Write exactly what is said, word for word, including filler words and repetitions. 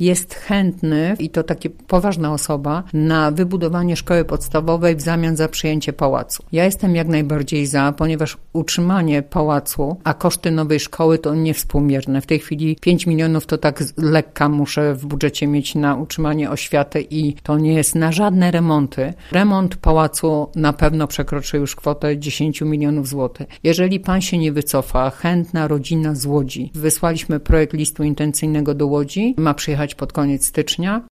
jest chętny, i to takie poważna osoba, na wybudowanie szkoły podstawowej w zamian za przyjęcie pałacu. Ja jestem jak najbardziej za, ponieważ utrzymanie pałacu, a koszty nowej szkoły to niewspółmierne. W tej chwili pięć milionów to tak z lekka muszę w budżecie mieć na utrzymanie oświaty i to nie jest na żadne remonty. Remont pałacu na pewno przekroczy już kwotę dziesięć milionów złotych. Jeżeli pan się nie wycofa, chętna rodzina z Łodzi, wysłaliśmy projekt listu intencyjnego do Łodzi, ma przyjechać pod koniec stycznia.